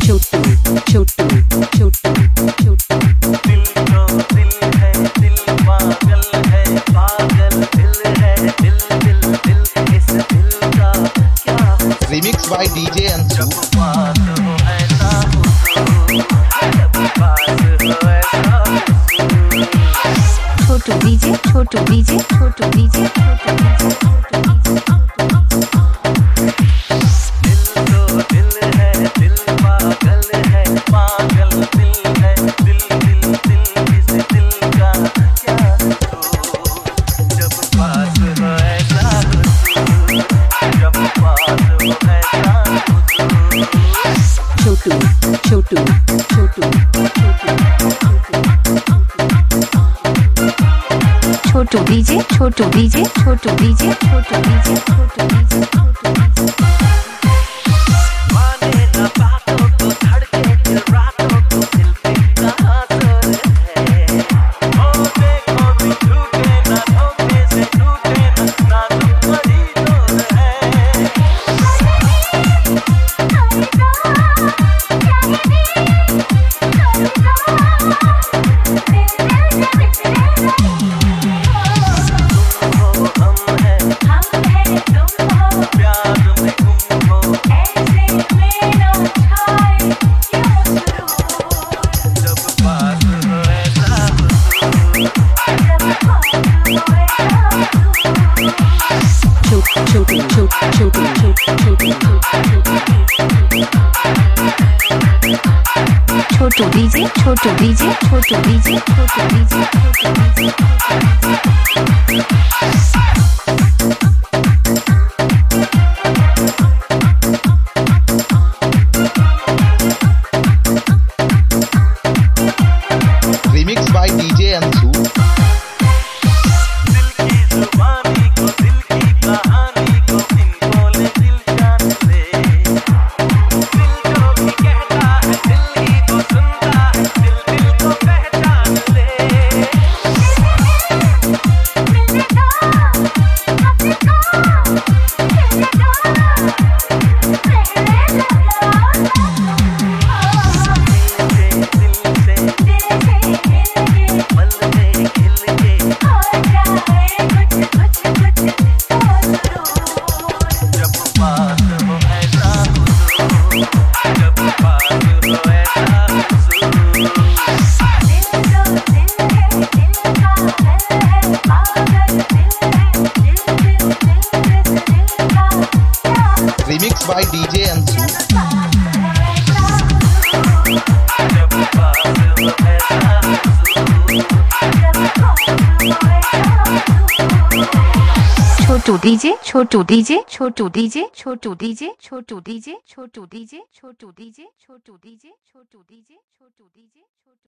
छोटू छोटू छोटू छोटू। दिल तो दिल है, दिल पागल है, पागल दिल है, दिल दिल दिल इस दिल का क्या Remix by DJ Ansu. जब बात हो ऐसा हुजूर, जब बात हो ऐसा हुजूर। Chhotu DJ Chhotu DJ Chhotu DJ Chhotu DJ Chhotu DJ. दिल तो दिल है, दिल पागल है, पागल दिल है, दिल दिल दिल इस दिल का क्या कसूर। जब पास हो ऐसा हुजूर, जब पास हो ऐसा हुजूर। Chhotu Chhotu Chhotu Chhotu DJ Chhotu DJ Chhotu DJ Chhotu DJ Chhotu DJ Chhotu DJ. माने ना बातों को, धड़के दिल रातों को, दिल पे कहाँ जोर है। ओ देखो भी झूठे ना, धोखे से टूटे ना, नाजुक बड़ी डोर है। तुम हो हम हैं, तुम हो प्यार में गुम हो, ऐसे मेरा छाए क्यों सुरूर। जब पास हो ऐसा हुजूर। जब पास हो ऐसा हुजूर। Chhotu Chhotu Chhotu Chhotu Chhotu DJ Chhotu DJ Chhotu DJ Chhotu DJ Chhotu DJ. Remix by DJ Ansu. दिल की जुबानी को, दिल की कहानी को, इन बोले दिल जान ले। दिल जो भी कहता है, दिल ही को सुनता है, दिल दिल को पहचान ले। मिलने दो अपने को, मिलने दो रहने दिल से दिल से मिलके पल में खिल के, हो जाए कुछ कुछ कुछ तो जरूर। जब पास हो ऐसा हुजूर, जब पास हो ऐसा हुजूर। दिल तो दिल है, दिल पागल है, पागल दिल है, दिल दिल दिल इस दिल का क्या Remix by DJ Ansu. जब पास हो ऐसा हुजूर। Chhotu DJ Chhotu DJ Chhotu DJ Chhotu DJ Chhotu DJ Chhotu DJ Chhotu DJ Chhotu DJ Chhotu DJ Chhotu DJ Chhotu DJ छोटू